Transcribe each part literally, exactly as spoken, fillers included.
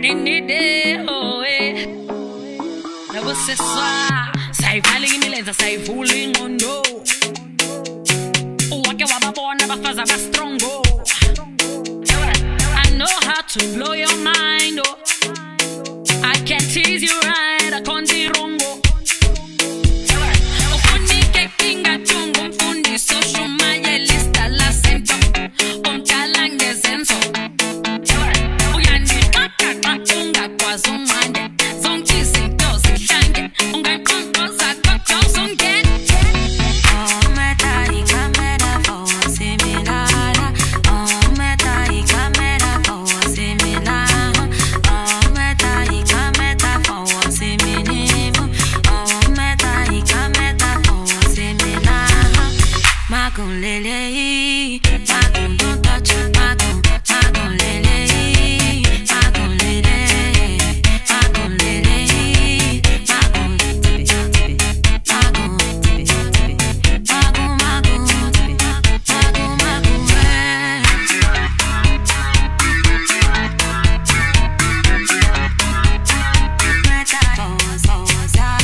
Ninide, oh, eh. Never say so. Say, falling in the lens, say, fooling on no. Oh, I can't waba born, never fast, I'm strong, oh. I know how to blow your mind, oh. I can tease you right, I can't be wrong, oh. Ufundi kekinga chungu, ufundi social maya lista la sento. Umtalange zenso. Uyandi kaka katunga kwa zumande. Zongchisi dosi shange. Unga kompoza koko zungen. Oh, meta y camera for similar. Oh, meta y camera for similar. Oh, meta y camera for similar. Oh, meta y camera for similar. Magun lele, magun don't touch, magun, magun lele, magun lele, magun lele, magun tibi tibi, magun tibi tibi, magun magun tibi, magun magun eh. Meta so so za.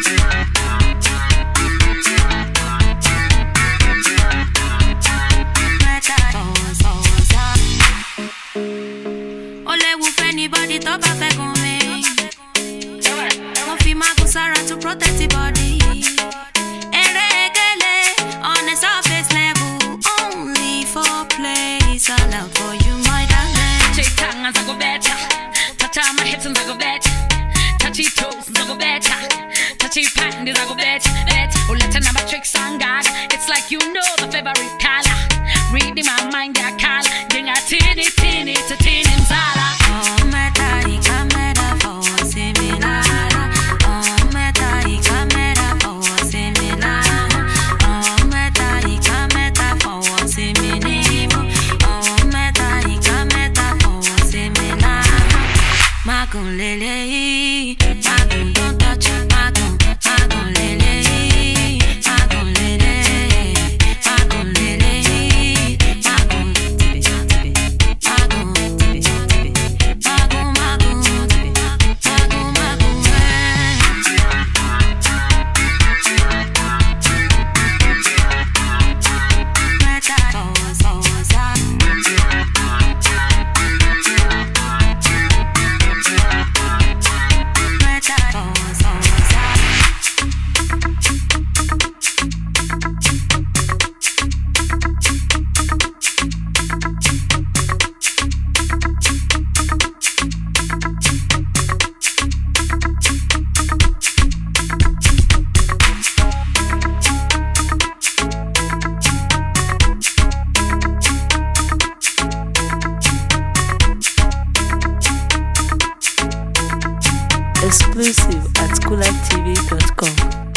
Anybody top of a gome. Coffee Magusara to protect the body. Eregele on a surface level. Only for place. I love for you, my darling. Take tongue as I go better. Touch my hips and I go better. Touchy toes and I go better. Touchy panties I go better. Oh, let's number tricks on God. It's like you know the favorite color. Reading my mind, yeah, color. Ding a tinny, tinny, to tinny, zala. Magun lele, magun don't touch, magun, magun lele, magun lele, magun lele, magun tibi tibi, magun tibi tibi, magun magun tibi, magun magun eh. Meta so so za. Exclusive at cooler t v dot com.